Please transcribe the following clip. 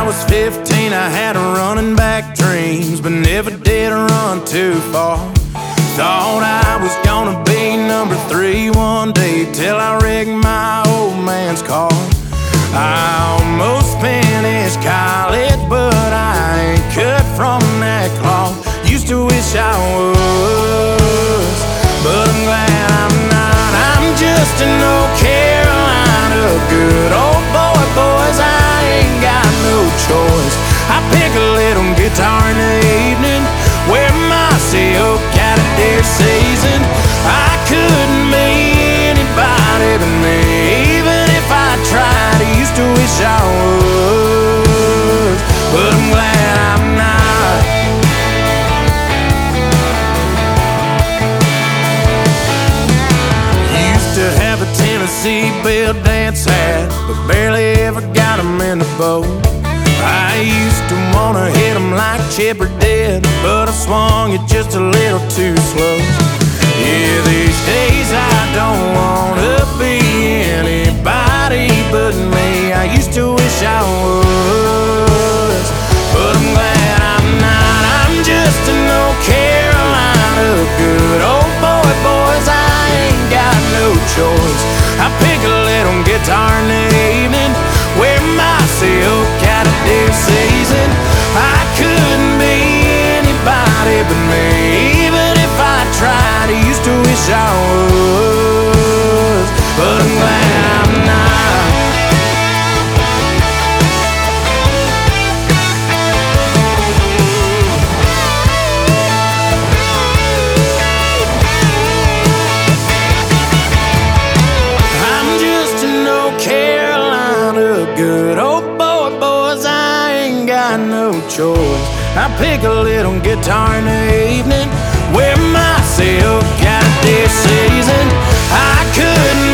was 15, I had running back dreams, but never did run too far. Thought I was gonna be number 3 one day, till I wrecked my old man's car. I almost finished college, but I ain't cut from that cloth. Used to wish I was, but I'm glad I'm not. I'm just an old Carolina good old boy, boys, I ain't got no choice. I pick a little guitar in the evening, wear my silk out of deer season. I couldn't be anybody but me, even if I tried. I used to wish I was, but I'm glad I'm not. Used to have a Tennessee Belle dance hat, but barely ever got them in the bow. I used to wanna hit them like Chipper did, but I swung it just a little too slow. Yeah, these days I don't wanna be anybody but me. I used to wish I was, but I'm glad I'm not. I'm just an old Carolina good old boy, boys, I ain't got no choice. I pick a little guitar in the evening, wear my silk out of deer season. I couldn't be anybody but me, even if I tried. I used to wish I was, but I'm glad I'm not. I'm just an old Carolina good old boy, boys, I ain't got no choice. I pick a little guitar in the evening, wear my silk out of deer season. I couldn't